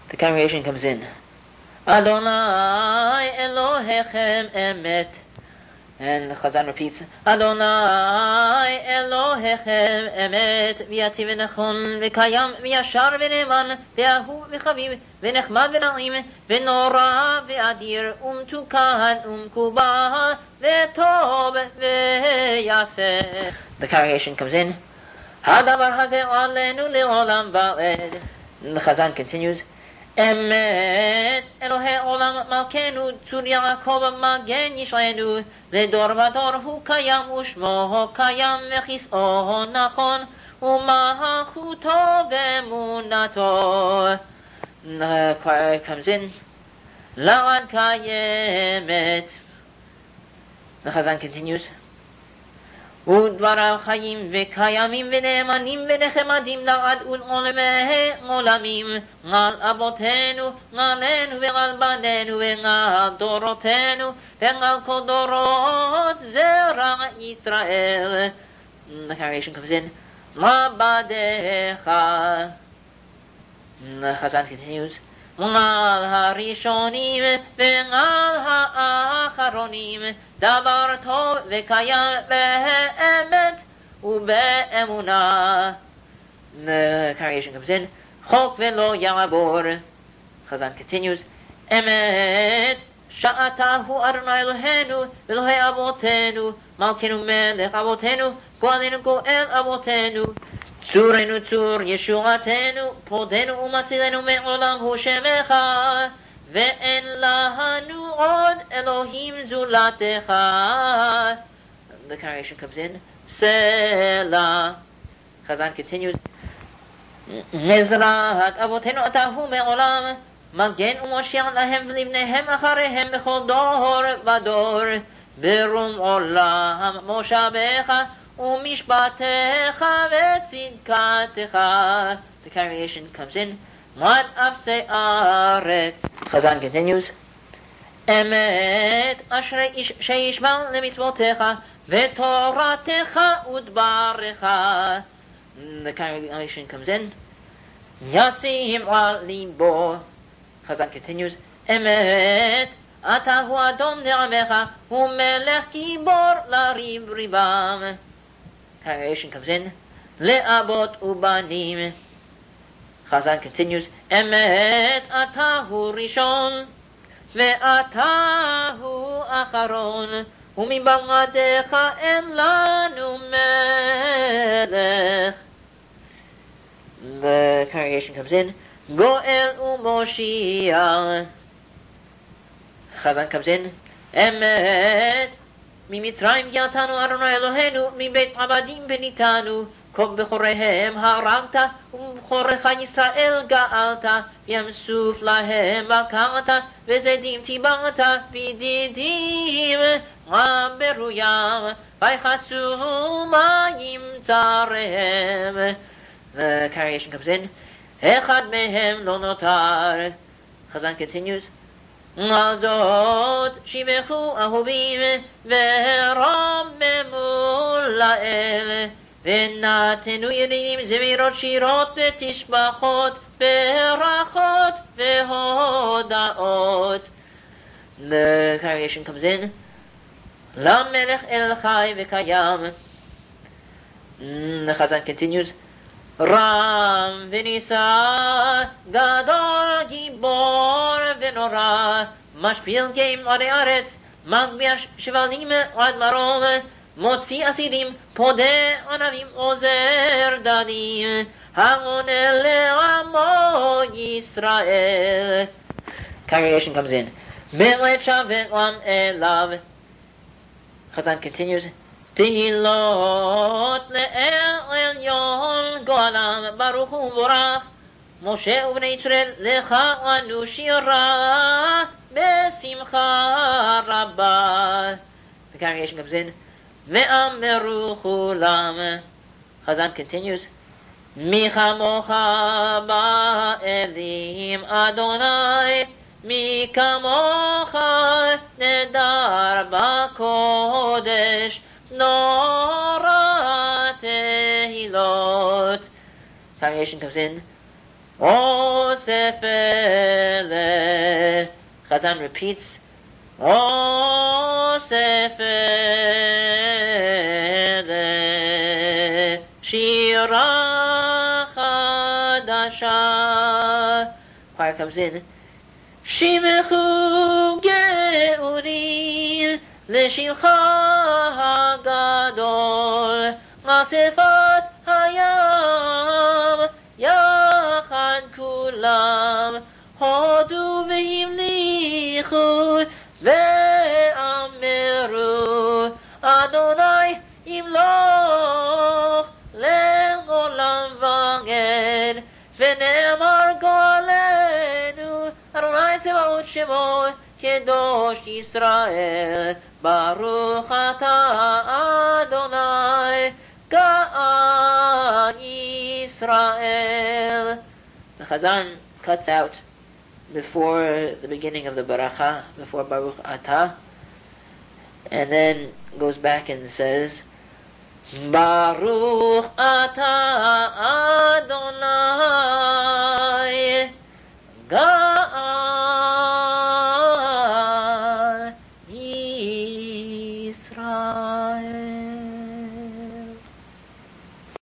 The congregation comes in. Adonai Elohechem emet. And the Chazan repeats, Adonai Elohechem emet, v'yativ v'nechon, v'kayam, v'yashar v'neman, v'ahu v'chaviv, v'nechmad v'na'im, v'nora v'adir, umtukan, umkubah, v'tov v'yafeh. The congregation comes in. Hadavar hazeh alenu le'olam va'ed. And the Chazan continues, Emet Elohe Olam Malkenu Tzur Yaakov Magen Yisraelu Ledor Vador Hu Kayam Ushmo Kayam Vechis'o Nachon Umahachuto Ve'emunato. The choir comes in. La'ad Kayemet. The Chazan continues. ודבריו חיים וקיימים ונאמנים ונחמדים לעד ולעולמי עולמים, על אבותינו, עלינו ועל בנינו ועל דורותינו ועל כל דורות זרע ישראל. The congregation comes in. מעבדיך. The Chazan continues. על הראשונים ועל האחרונים דבר טוב וקיים באמת ובאמונה. The congregation comes in. חוק ולא יעבור. Chazan continues. אמת שעתה הוא אדוני אלוהינו ואלוהי אבותינו מלכנו מלך אבותינו גואלנו גואל אבותינו צורנו צור ישועתנו פודנו ומצילנו מעולם הוא שמך ואין לנו עוד אלוהים זולתך. The congregation comes in. Selah. Chazan continues. מזרעת אבותינו אתה הוא מעולם מגן ומושיע להם ולבניהם אחריהם בכל דור ודור ברום עולם מושבך ומשפטך וצדקתך. The congregation comes in. Mad afse aretz. Chazan continues. Emet ashrei ish sheishmal lemitzvotecha v'toratecha udbarecha. The congregation comes in. Yasim al libo. Chazan continues. Emet ata hu adon ne'amecha hu melech kibor lariv ribam. Congregation comes in. Le'abot ubanim. Chazan continues. Emet atahu rishon ve'atahu acharon umibamadecha en lanu melech. The congregation comes in. Goel u'moshiach. Chazan comes in. Emet ממצרים יתנו אדוני אלוהינו מבית עבדים בניתנו כה בכוריהם הרגת ובכוריך ישראל גאלת ים סוף להם בקעת וזדים טיבעת וידידים עברו ים ויחסו מים צריהם. The congregation comes in. אחד מהם לא נותר. Chazan continues. על זאת שיבחו אהובים ורוממו לאל ונתנו ידידים זמירות שירות ותשבחות ברכות והודאות. The congregation comes in. למלך אל חי וקיים. The Chazan continues. רם ונישא גדול גיבור ונורא משפיל גים עדי ארץ מגביה שבלים עד מרום מוציא אסירים פודה ענבים עוזר דדים העונה לעמו ישראל. Congregation comes in. בלב שבת עם אליו. Chazan continues. תהילות לאל עליון גואלם ברוך ומבורך משה ובני ישראל לך אנו שירה בשמחה רבה. The congregation comes in. ואמרו כולם. Chazan continues. מי כמוך באלים אדוני מי כמוך נדר בקודש נורא תהילות. Congregation comes in. עושה Sefer. Chazan repeats, O Sefer Shira Chadasha. Choir comes in. Shimechu Ge'urim L'Shimcha Gadol Asifat Hayam Yachad Kulam Hodu V'Himlichu Ve'amiru Adonai Imloch Le'olam V'Ged V'Ne'emar Golenu Adonai Tzevaot Shemo Kedosh Yisrael Baruch Ata Adonai Ga'al Yisrael. The Chazan cuts out before the beginning of the Baracha, before Baruch Ata, and then goes back and says Baruch Ata Adonai